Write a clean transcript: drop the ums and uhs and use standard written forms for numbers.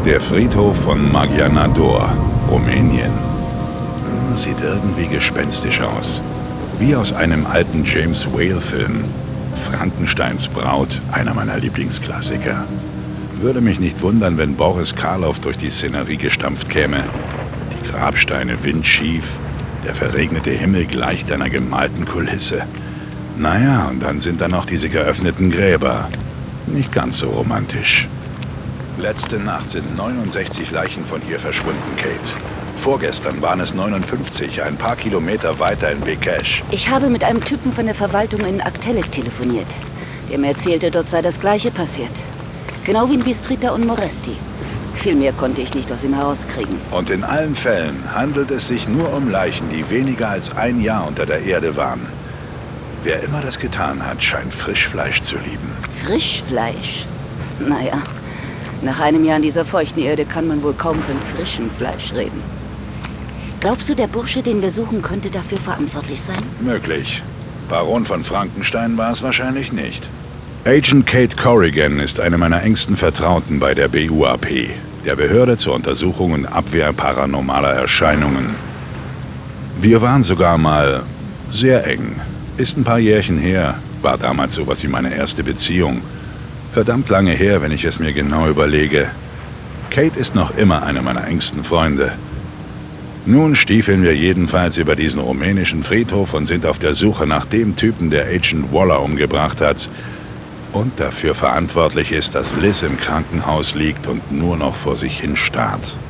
Der Friedhof von Magyarnador, Rumänien. Sieht irgendwie gespenstisch aus. Wie aus einem alten James Whale-Film. Frankensteins Braut, einer meiner Lieblingsklassiker. Würde mich nicht wundern, wenn Boris Karloff durch die Szenerie gestampft käme. Die Grabsteine windschief, der verregnete Himmel gleicht einer gemalten Kulisse. Naja, und dann sind da noch diese geöffneten Gräber. Nicht ganz so romantisch. Letzte Nacht sind 69 Leichen von hier verschwunden, Kate. Vorgestern waren es 59, ein paar Kilometer weiter in Bekesh. Ich habe mit einem Typen von der Verwaltung in Aktelek telefoniert. Der mir erzählte, dort sei das Gleiche passiert. Genau wie in Bistrita und Moresti. Viel mehr konnte ich nicht aus ihm herauskriegen. Und in allen Fällen handelt es sich nur um Leichen, die weniger als ein Jahr unter der Erde waren. Wer immer das getan hat, scheint Frischfleisch zu lieben. Frischfleisch? Naja, nach einem Jahr in dieser feuchten Erde kann man wohl kaum von frischem Fleisch reden. Glaubst du, der Bursche, den wir suchen, könnte dafür verantwortlich sein? Möglich. Baron von Frankenstein war es wahrscheinlich nicht. Agent Kate Corrigan ist eine meiner engsten Vertrauten bei der BUAP, der Behörde zur Untersuchung und Abwehr paranormaler Erscheinungen. Wir waren sogar mal sehr eng. Ist ein paar Jährchen her, war damals sowas wie meine erste Beziehung. Verdammt lange her, wenn ich es mir genau überlege. Kate ist noch immer eine meiner engsten Freunde. Nun stiefeln wir jedenfalls über diesen rumänischen Friedhof und sind auf der Suche nach dem Typen, der Agent Waller umgebracht hat und dafür verantwortlich ist, dass Liz im Krankenhaus liegt und nur noch vor sich hin starrt.